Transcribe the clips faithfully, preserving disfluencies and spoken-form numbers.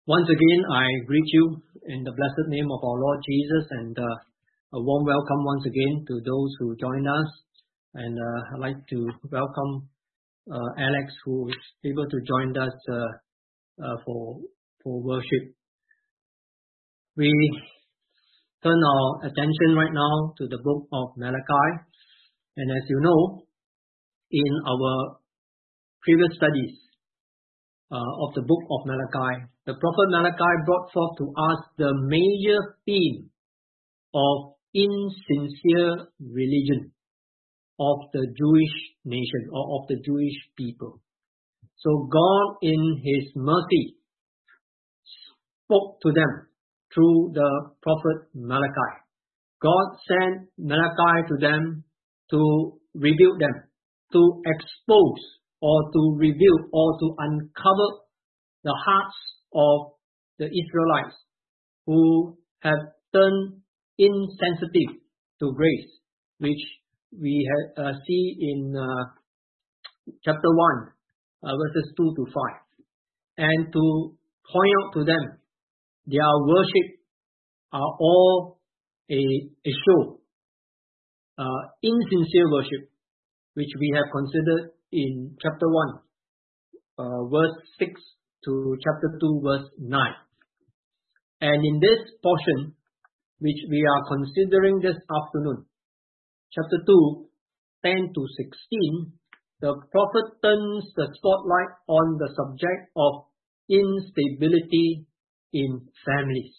Once again, I greet you in the blessed name of our Lord Jesus, and uh, a warm welcome once again to those who joined us. And uh, I'd like to welcome uh, Alex, who is able to join us uh, uh, for for worship. We turn our attention right now to the book of Malachi, and as you know, in our previous studies uh, of the book of Malachi, the prophet Malachi brought forth to us the major theme of insincere religion of the Jewish nation or of the Jewish people. So God in His mercy spoke to them through the prophet Malachi. God sent Malachi to them to rebuke them, to expose or to reveal or to uncover the hearts of the Israelites who have turned insensitive to grace, which we have, uh, see in uh, chapter one, uh, verses two to five, and to point out to them their worship are all a, a show, uh, insincere worship, which we have considered in chapter one, uh, verse six to chapter two, verse nine. And in this portion, which we are considering this afternoon, chapter two, ten to sixteen, the prophet turns the spotlight on the subject of instability in families.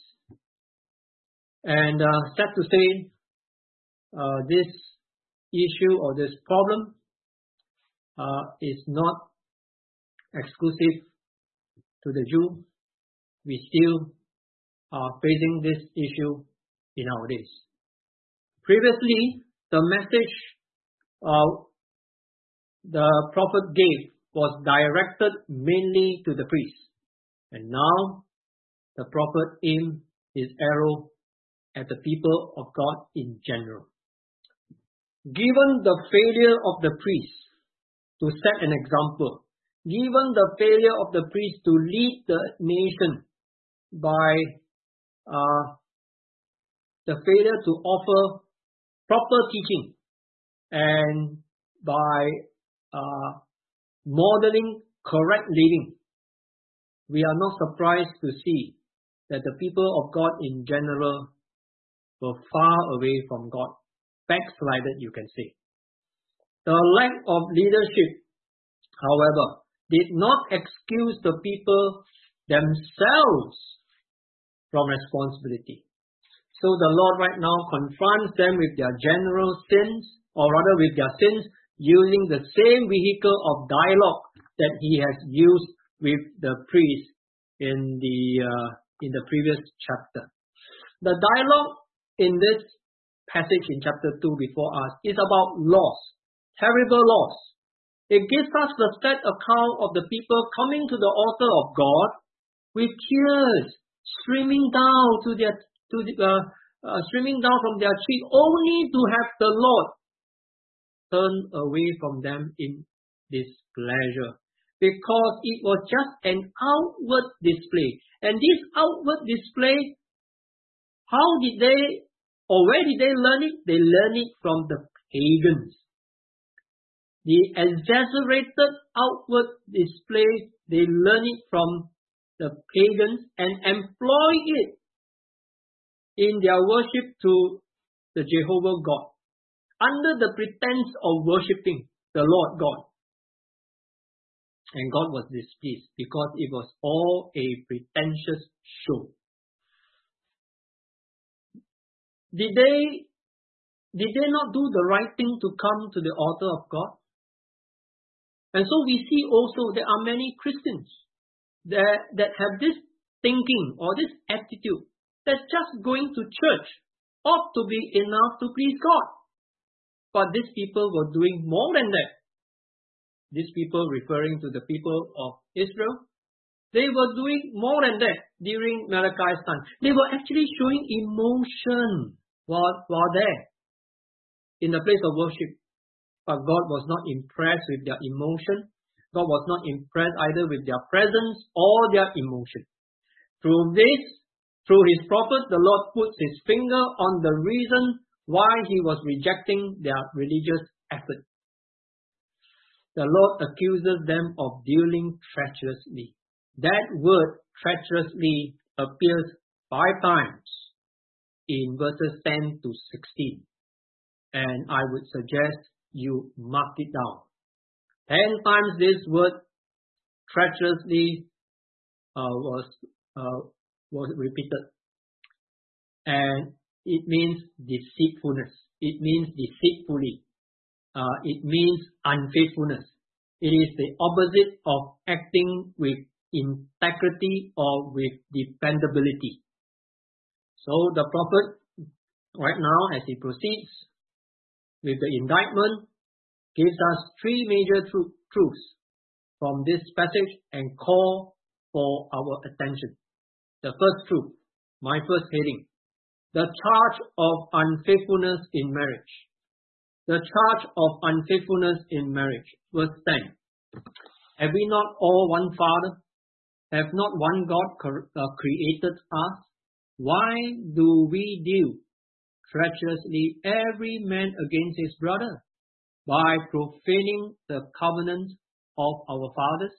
And uh, sad to say, uh, this issue or this problem uh, is not exclusive to the Jew. We still are facing this issue in our days. Previously, the message uh, the prophet gave was directed mainly to the priests. And now, the prophet aimed his arrow at the people of God in general. Given the failure of the priests to set an example, given the failure of the priests to lead the nation by uh, the failure to offer proper teaching and by uh, modeling correct living, we are not surprised to see that the people of God in general were far away from God, backslided, you can say. The lack of leadership, however, did not excuse the people themselves from responsibility. So the Lord right now confronts them with their general sins, or rather with their sins, using the same vehicle of dialogue that He has used with the priest in the uh, in the previous chapter. The dialogue in this passage in chapter two before us is about loss, terrible loss. It gives us the sad account of the people coming to the altar of God with tears streaming down to their to the, uh, uh, streaming down from their cheek, only to have the Lord turn away from them in displeasure, because it was just an outward display. And this outward display, how did they, or where did they learn it? They learned it from the pagans. The exaggerated outward display, they learned it from the pagans and employ it in their worship to the Jehovah God, under the pretense of worshipping the Lord God. And God was displeased because it was all a pretentious show. Did they, did they not do the right thing to come to the altar of God? And so we see also there are many Christians that, that have this thinking or this attitude that just going to church ought to be enough to please God. But these people were doing more than that. These people, referring to the people of Israel, they were doing more than that during Malachi's time. They were actually showing emotion while, while there in the place of worship. But God was not impressed with their emotion. God was not impressed either with their presence or their emotion. Through this, through his prophet, the Lord puts his finger on the reason why he was rejecting their religious effort. The Lord accuses them of dealing treacherously. That word treacherously appears five times in verses ten to sixteen. And I would suggest you mark it down. Ten times this word treacherously uh, was uh, was repeated. And it means deceitfulness. It means deceitfully. Uh, it means unfaithfulness. It is the opposite of acting with integrity or with dependability. So the prophet, right now, as he proceeds with the indictment, gives us three major tru- truths from this passage and call for our attention. The first truth, my first heading, the charge of unfaithfulness in marriage. The charge of unfaithfulness in marriage. Verse ten. Have we not all one Father? Have not one God cre- uh, created us? Why do we deal treacherously every man against his brother by profaning the covenant of our fathers?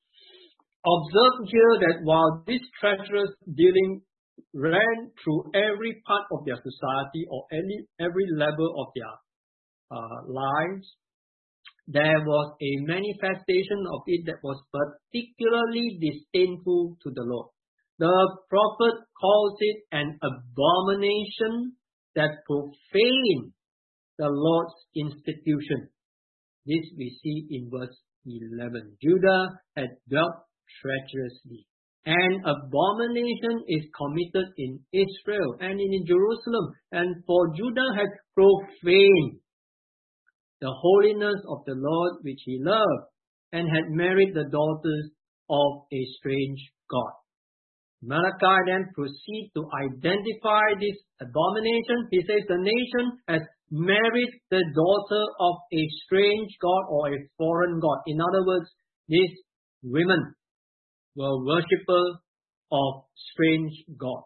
Observe here that while this treacherous dealing ran through every part of their society or any every level of their uh, lives, there was a manifestation of it that was particularly disdainful to the Lord. The prophet calls it an abomination that profaned the Lord's institution. This we see in verse eleven. Judah had dealt treacherously. An abomination is committed in Israel and in Jerusalem, and for Judah had profaned the holiness of the Lord which he loved, and had married the daughters of a strange God. Malachi then proceeds to identify this abomination. He says the nation has married the daughter of a strange God or a foreign God. In other words, these women were worshippers of strange God.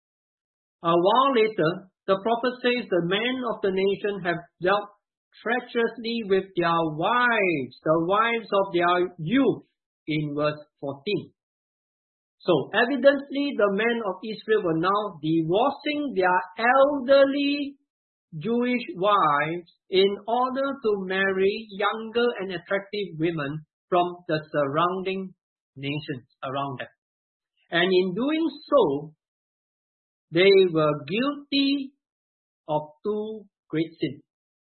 A while later, the prophet says the men of the nation have dealt treacherously with their wives, the wives of their youth, in verse fourteen. So, evidently, the men of Israel were now divorcing their elderly Jewish wives in order to marry younger and attractive women from the surrounding nations around them. And in doing so, they were guilty of two great sins.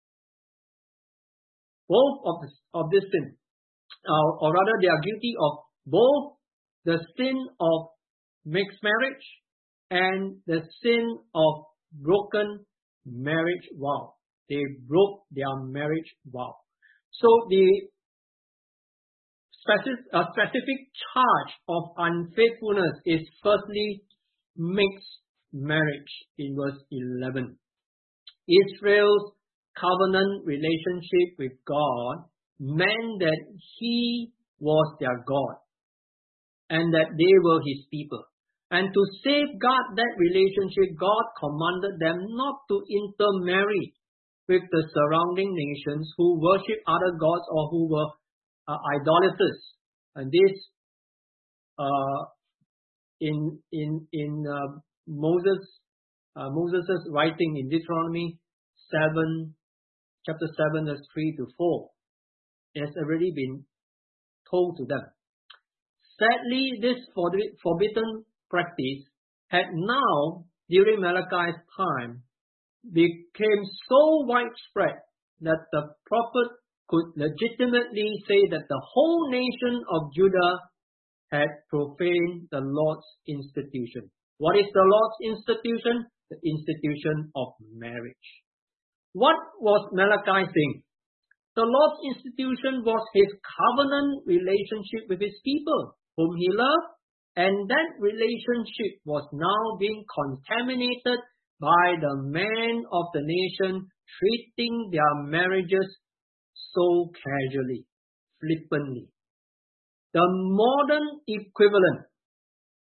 Both of this, of this sin, uh, or rather they are guilty of both the sin of mixed marriage and the sin of broken marriage vow. They broke their marriage vow. So the specific, uh, specific charge of unfaithfulness is firstly mixed marriage in verse eleven. Israel's covenant relationship with God meant that He was their God and that they were His people. And to safeguard that relationship, God commanded them not to intermarry with the surrounding nations who worship other gods or who were uh, idolaters. And this, uh, in in in uh, Moses uh, Moses' writing in Deuteronomy seven, chapter seven, verse three to four, it has already been told to them. Sadly, this forbidden practice had now, during Malachi's time, became so widespread that the prophet could legitimately say that the whole nation of Judah had profaned the Lord's institution. What is the Lord's institution? The institution of marriage. What was Malachi saying? The Lord's institution was His covenant relationship with His people, whom He loved, and that relationship was now being contaminated by the men of the nation treating their marriages so casually, flippantly. The modern equivalent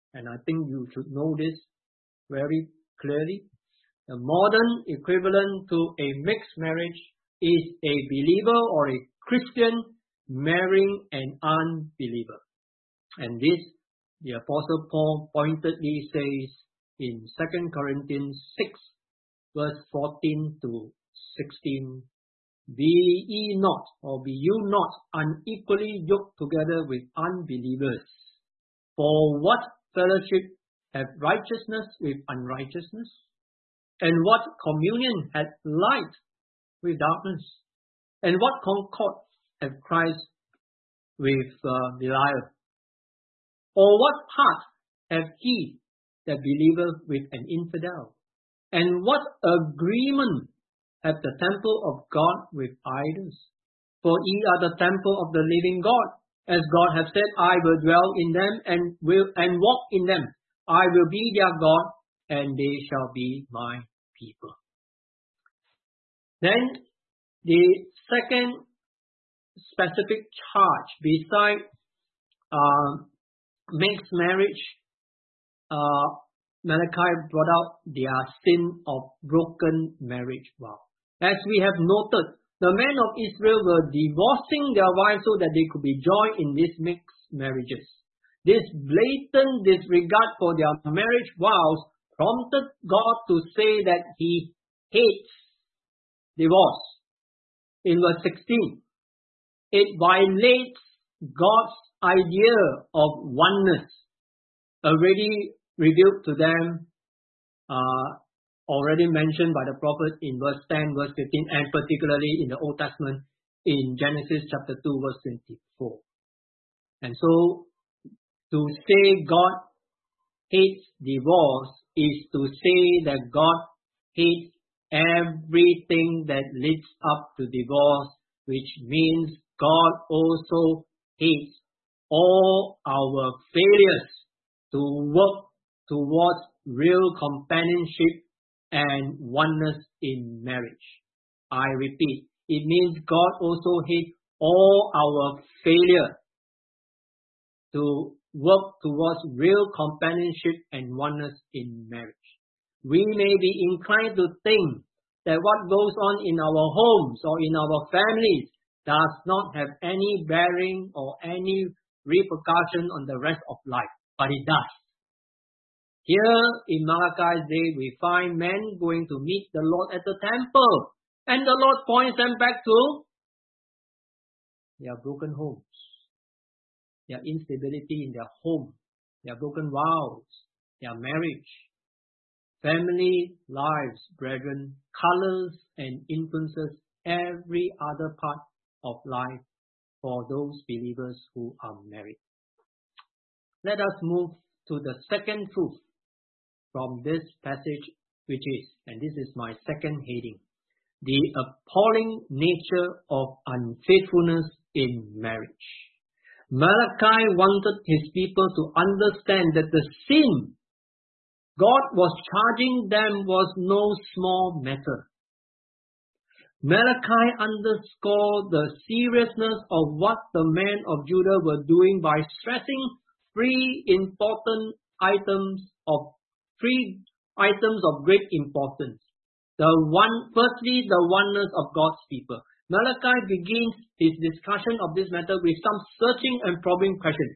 And I think you should know this very clearly. The modern equivalent to a mixed marriage is a believer or a Christian marrying an unbeliever. And this, the Apostle Paul pointedly says in Second Corinthians six, verse fourteen to sixteen, Be ye not, or be you not, unequally yoked together with unbelievers. For what fellowship hath righteousness with unrighteousness? And what communion hath light with darkness? And what concord hath Christ with uh, Belial? Or what part hath he that believeth with an infidel? And what agreement hath the temple of God with idols? For ye are the temple of the living God. As God hath said, I will dwell in them and will and walk in them. I will be their God, and they shall be my people. Then the second specific charge beside uh, mixed marriage, uh, Malachi brought out their sin of broken marriage vow. As we have noted, the men of Israel were divorcing their wives so that they could be joined in these mixed marriages. This blatant disregard for their marriage vows prompted God to say that He hates divorce. In verse sixteen, it violates God's idea of oneness, already revealed to them, uh, already mentioned by the prophet in verse ten, verse fifteen, and particularly in the Old Testament in Genesis chapter two, verse twenty-four. And so, to say God hates divorce is to say that God hates everything that leads up to divorce, which means God also hates all our failures to work towards real companionship and oneness in marriage. I repeat, it means God also hates all our failure to work towards real companionship and oneness in marriage. We may be inclined to think that what goes on in our homes or in our families does not have any bearing or any repercussion on the rest of life, but it does. Here in Malachi's day, we find men going to meet the Lord at the temple, and the Lord points them back to their broken homes, their instability in their home, their broken vows, their marriage. Family lives, brethren, colors and influences every other part of life for those believers who are married. Let us move to the second truth from this passage, which is, and this is my second heading, the appalling nature of unfaithfulness in marriage. Malachi wanted his people to understand that the sin God was charging them was no small matter. Malachi underscored the seriousness of what the men of Judah were doing by stressing three important items of three items of great importance. The one, firstly, the oneness of God's people. Malachi begins his discussion of this matter with some searching and probing questions.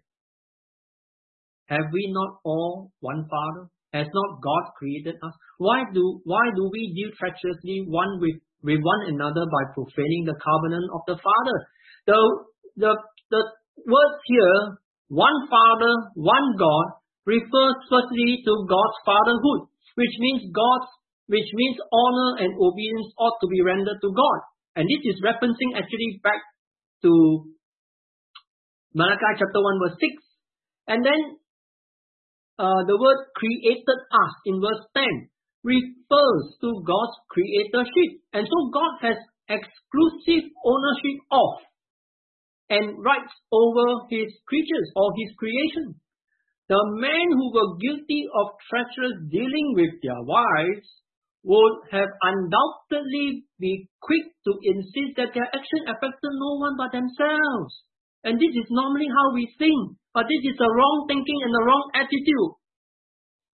Have we not all one Father? Has not God created us? Why do why do we deal treacherously one with, with one another by profaning the covenant of the Father? The the the words here, one Father, one God, refers firstly to God's fatherhood, which means God's which means honor and obedience ought to be rendered to God. And this is referencing actually back to Malachi chapter one verse six. And then Uh, the word created us in verse ten refers to God's creatorship. And so God has exclusive ownership of and rights over his creatures or his creation. The men who were guilty of treacherous dealing with their wives would have undoubtedly be quick to insist that their action affected no one but themselves. And this is normally how we think. But this is a wrong thinking and a wrong attitude.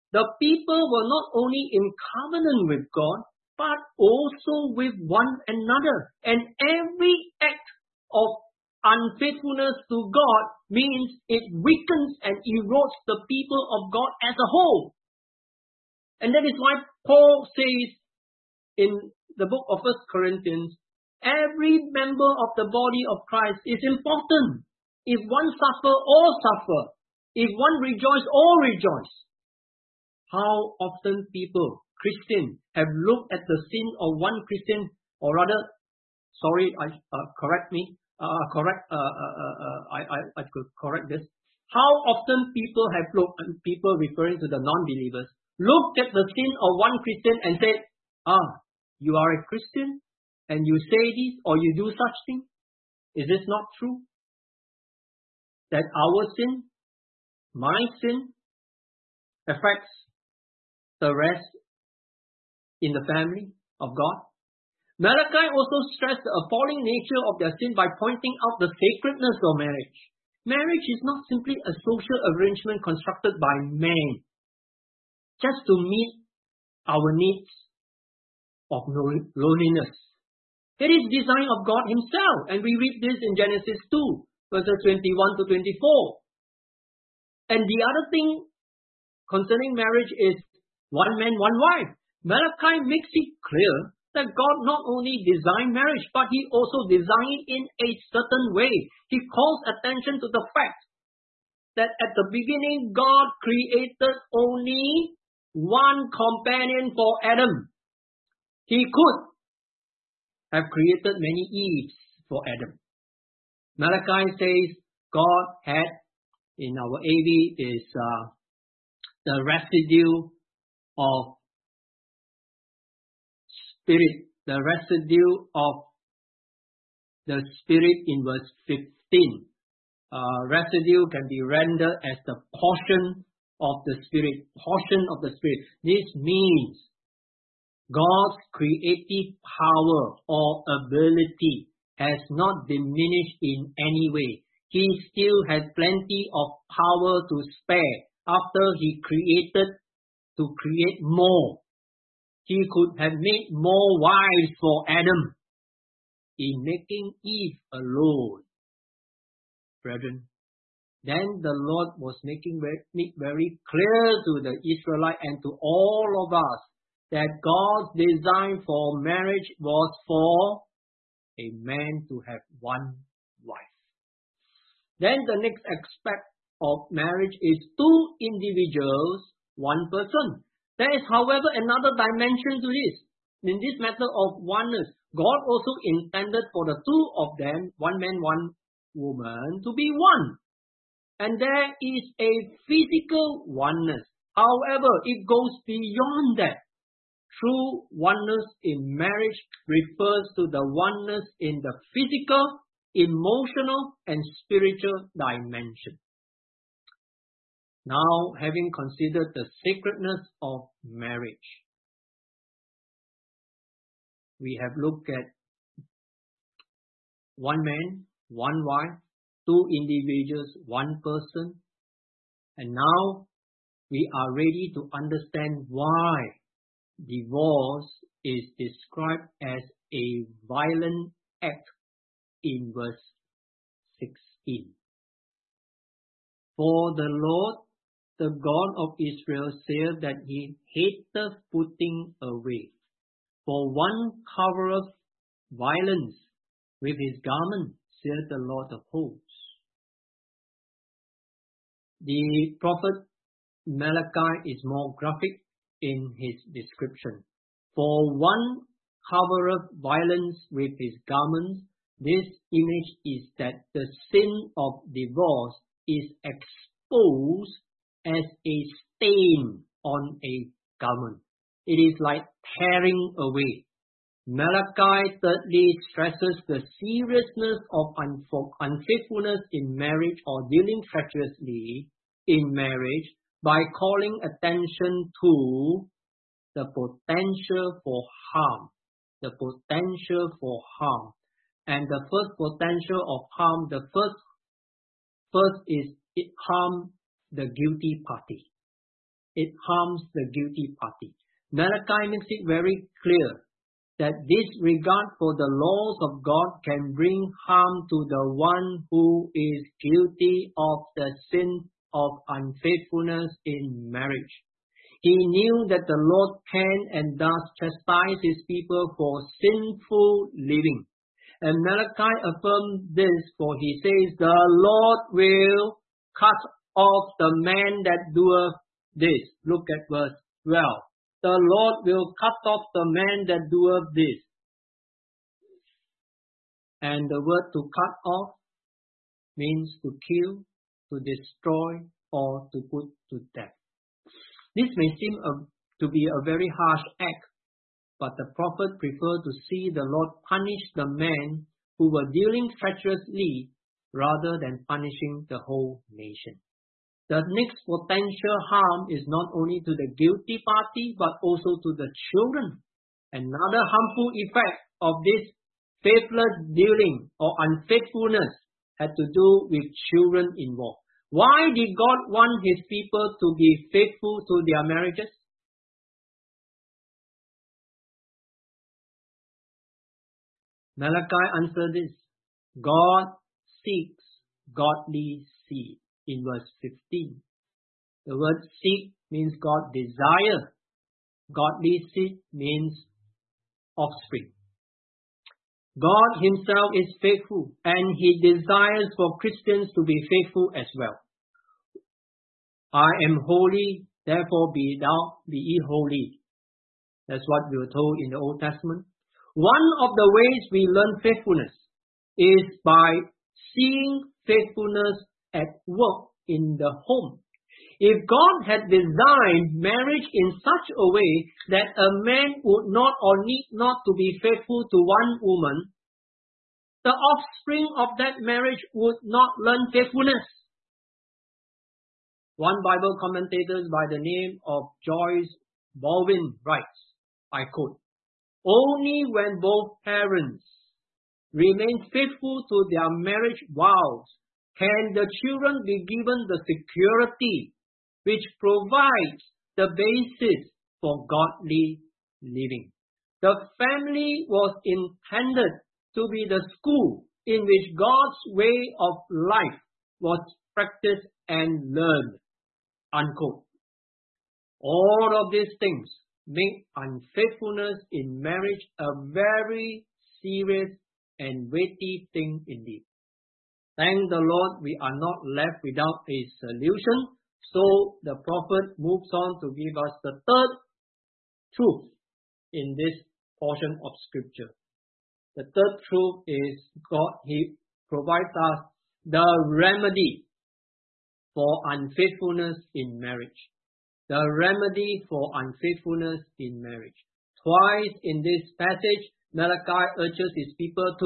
the people were not only in covenant with God, but also with one another. And every act of unfaithfulness to God means it weakens and erodes the people of God as a whole. And that is why Paul says in the book of First Corinthians, every member of the body of Christ is important. If one suffer, all suffer. If one rejoice, all rejoice. How often people, Christians, have looked at the sin of one Christian, or rather, sorry, I uh, correct me, uh, correct, uh, uh, uh, uh, I, I, I could correct this. How often people have looked, and people referring to the non-believers, looked at the sin of one Christian and said, ah, you are a Christian and you say this or you do such thing? Is this not true? That our sin, my sin, affects the rest in the family of God? Malachi also stressed the appalling nature of their sin by pointing out the sacredness of marriage. Marriage is not simply a social arrangement constructed by man just to meet our needs of loneliness. It is design of God Himself, and we read this in Genesis two, verses twenty-one to twenty-four. And the other thing concerning marriage is one man, one wife. Malachi makes it clear that God not only designed marriage, but He also designed it in a certain way. He calls attention to the fact that at the beginning, God created only one companion for Adam. He could have created many Eves for Adam. Malachi says God had, in our A V, is uh, the residue of spirit, the residue of the spirit in verse fifteen. Uh, residue can be rendered as the portion of the spirit, portion of the spirit. This means God's creative power or ability has not diminished in any way. He still has plenty of power to spare after He created to create more. He could have made more wives for Adam in making Eve alone. Brethren, then the Lord was making it very clear to the Israelites and to all of us that God's design for marriage was for a man to have one wife. Then the next aspect of marriage is two individuals, one person. There is, however, another dimension to this. In this matter of oneness, God also intended for the two of them, one man, one woman, to be one. And there is a physical oneness. However, it goes beyond that. True oneness in marriage refers to the oneness in the physical, emotional, and spiritual dimension. Now, having considered the sacredness of marriage, we have looked at one man, one wife, two individuals, one person, and now we are ready to understand why divorce is described as a violent act in verse sixteen. For the Lord, the God of Israel, saith that He hateth putting away. For one covereth violence with his garment, saith the Lord of hosts. The prophet Malachi is more graphic in his description. For one covereth violence with his garments. This image is that the sin of divorce is exposed as a stain on a garment. It is like tearing away. Malachi thirdly stresses the seriousness of unfaithfulness in marriage or dealing treacherously in marriage by calling attention to the potential for harm. The potential for harm. And the first potential of harm, the first, first is it harm the guilty party. it harms the guilty party. Malachi makes it very clear that disregard for the laws of God can bring harm to the one who is guilty of the sin of unfaithfulness in marriage. He knew that the Lord can and does chastise his people for sinful living. And Malachi affirms this, for he says, the Lord will cut off the man that doeth this. Look at verse twelve. The Lord will cut off the man that doeth this. And the word to cut off means to kill, to destroy, or to put to death. This may seem a, to be a very harsh act, but the prophet preferred to see the Lord punish the men who were dealing treacherously rather than punishing the whole nation. The next potential harm is not only to the guilty party, but also to the children. Another harmful effect of this faithless dealing or unfaithfulness had to do with children involved. Why did God want his people to be faithful to their marriages? Malachi answered this. God seeks godly seed. In verse fifteen. The word seek means God desire. Godly seed means offspring. God himself is faithful, and he desires for Christians to be faithful as well. I am holy, therefore be thou, be ye holy. That's what we were told in the Old Testament. One of the ways we learn faithfulness is by seeing faithfulness at work in the home. If God had designed marriage in such a way that a man would not or need not to be faithful to one woman, the offspring of that marriage would not learn faithfulness. One Bible commentator by the name of Joyce Baldwin writes, I quote, only when both parents remain faithful to their marriage vows can the children be given the security which provides the basis for godly living. The family was intended to be the school in which God's way of life was practiced and learned. Unquote. All of these things make unfaithfulness in marriage a very serious and weighty thing indeed. Thank the Lord we are not left without a solution. So the prophet moves on to give us the third truth in this portion of scripture. The third truth is God, he provides us the remedy for unfaithfulness in marriage. The remedy for unfaithfulness in marriage. Twice in this passage, Malachi urges his people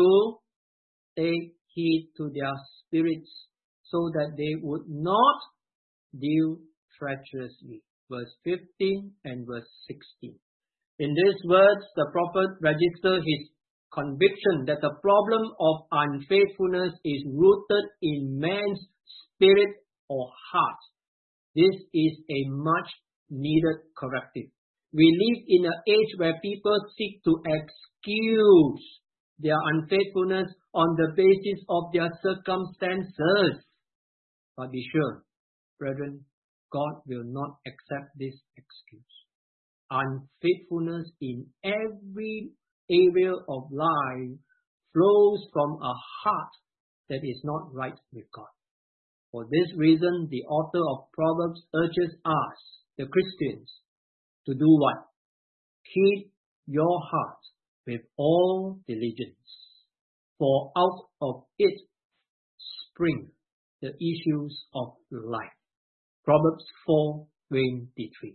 to take heed to their spirits so that they would not deal treacherously. Verse fifteen and verse sixteen. In these words, the prophet registers his conviction that the problem of unfaithfulness is rooted in man's spirit or heart. This is a much needed corrective. We live in an age where people seek to excuse their unfaithfulness on the basis of their circumstances. But be sure, brethren, God will not accept this excuse. Unfaithfulness in every area of life flows from a heart that is not right with God. For this reason, the author of Proverbs urges us, the Christians, to do what? Keep your heart with all diligence, for out of it spring the issues of life. Proverbs four twenty-three.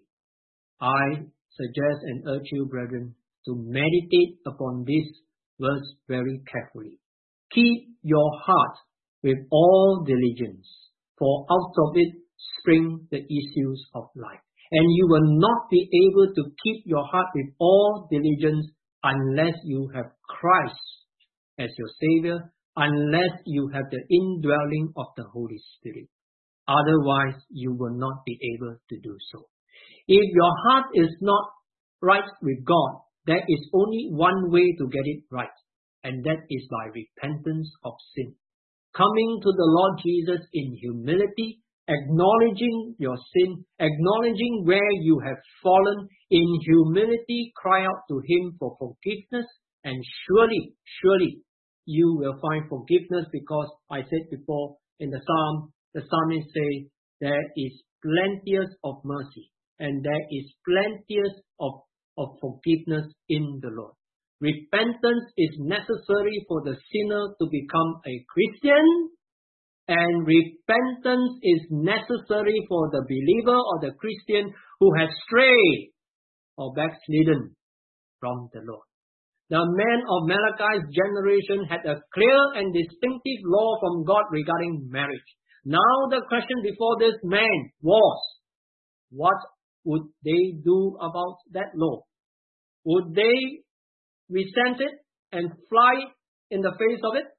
I suggest and urge you, brethren, to meditate upon this verse very carefully. Keep your heart with all diligence, for out of it spring the issues of life. And you will not be able to keep your heart with all diligence unless you have Christ as your Savior, unless you have the indwelling of the Holy Spirit. Otherwise, you will not be able to do so. If your heart is not right with God, there is only one way to get it right, and that is by repentance of sin. Coming to the Lord Jesus in humility, acknowledging your sin, acknowledging where you have fallen, in humility cry out to Him for forgiveness, and surely, surely you will find forgiveness, because I said before in the Psalm, the psalmist say, there is plenteous of mercy and there is plenteous of, of forgiveness in the Lord. Repentance is necessary for the sinner to become a Christian, and repentance is necessary for the believer or the Christian who has strayed or backslidden from the Lord. The men of Malachi's generation had a clear and distinctive law from God regarding marriage. Now the question before this man was, what would they do about that law? Would they resent it and fly in the face of it?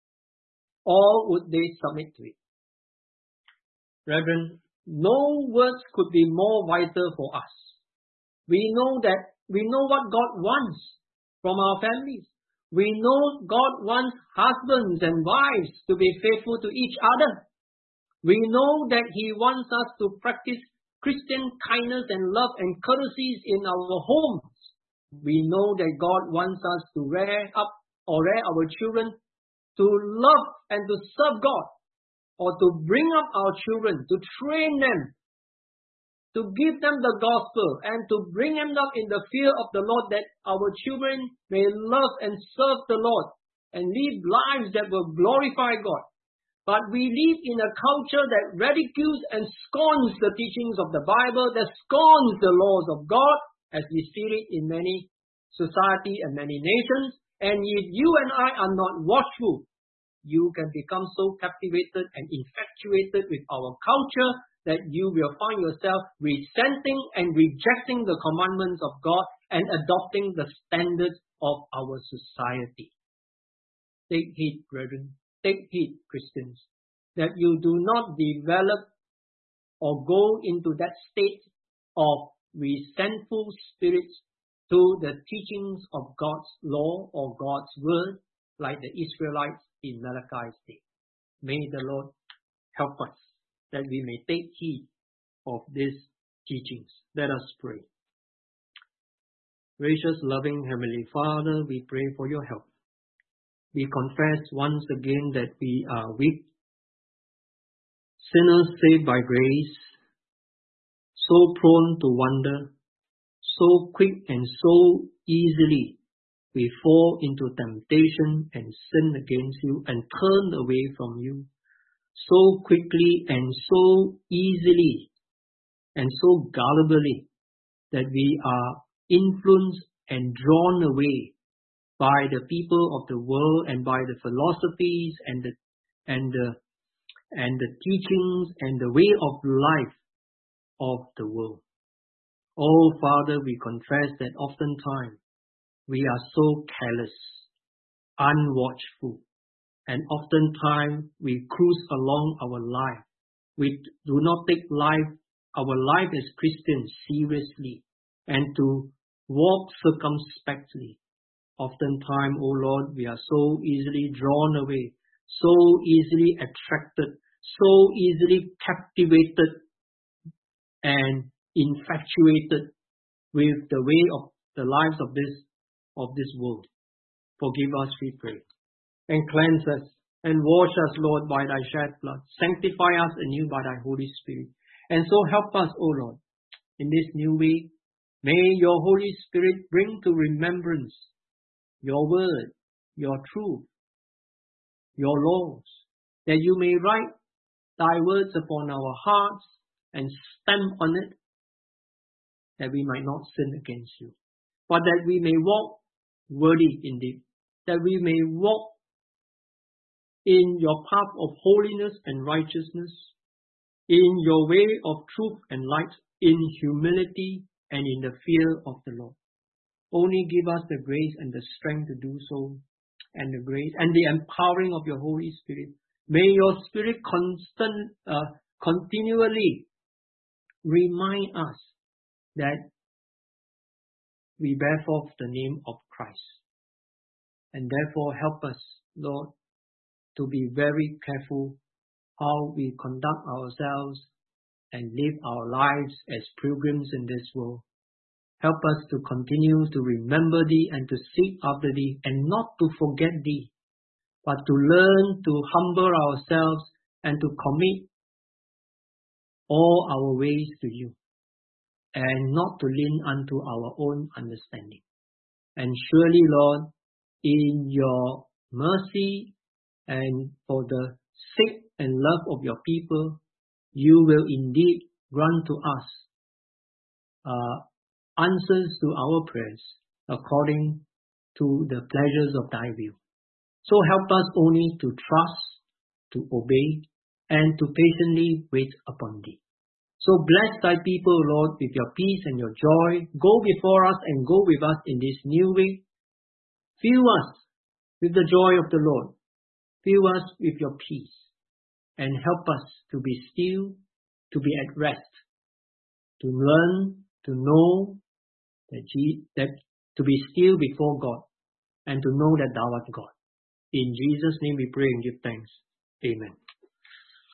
Or would they submit to it? Brethren, no words could be more vital for us. We know that, we know what God wants from our families. We know God wants husbands and wives to be faithful to each other. We know that He wants us to practice Christian kindness and love and courtesies in our homes. We know that God wants us to rear up or rear our children to love and to serve God, or to bring up our children, to train them, to give them the gospel, and to bring them up in the fear of the Lord, that our children may love and serve the Lord and live lives that will glorify God. But we live in a culture that ridicules and scorns the teachings of the Bible, that scorns the laws of God, as we see it in many society and many nations. And if you and I are not watchful, you can become so captivated and infatuated with our culture that you will find yourself resenting and rejecting the commandments of God and adopting the standards of our society. Take heed, brethren. Take heed, Christians, that you do not develop or go into that state of resentful spirits to the teachings of God's law or God's word, like the Israelites in Malachi's day. May the Lord help us that we may take heed of these teachings. Let us pray. Gracious, loving Heavenly Father, we pray for your help. We confess once again that we are weak, sinners saved by grace, so prone to wander, so quick and so easily we fall into temptation and sin against you and turn away from you, so quickly and so easily and so gullibly that we are influenced and drawn away by the people of the world and by the philosophies and the and the and the teachings and the way of life of the world. Oh Father, we confess that oftentimes we are so careless, unwatchful, and oftentimes we cruise along our life. We do not take life, our life as Christians, seriously and to walk circumspectly. Oftentimes, O Lord, we are so easily drawn away, so easily attracted, so easily captivated and infatuated with the way of the lives of this of this world. Forgive us, we pray, and cleanse us and wash us, Lord, by thy shed blood. Sanctify us anew by thy Holy Spirit. And so help us, O Lord, in this new week. May your Holy Spirit bring to remembrance your word, your truth, your laws, that you may write thy words upon our hearts and stamp on it, that we might not sin against you, but that we may walk worthy indeed, that we may walk in your path of holiness and righteousness, in your way of truth and light, in humility and in the fear of the Lord. Only give us the grace and the strength to do so, and the grace and the empowering of your Holy Spirit. May your Spirit constant, uh, continually remind us that we bear forth the name of Christ. And therefore help us, Lord, to be very careful how we conduct ourselves and live our lives as pilgrims in this world. Help us to continue to remember Thee and to seek after Thee and not to forget Thee, but to learn to humble ourselves and to commit all our ways to You, and not to lean unto our own understanding. And surely, Lord, in Your mercy and for the sake and love of Your people, You will indeed grant to us uh, answers to our prayers according to the pleasures of Thy will. So help us only to trust, to obey, and to patiently wait upon Thee. So bless Thy people, Lord, with Your peace and Your joy. Go before us and go with us in this new week. Fill us with the joy of the Lord. Fill us with Your peace. And help us to be still, to be at rest, to learn, to know that, Je- that to be still before God, and to know that Thou art God. In Jesus' name we pray and give thanks. Amen.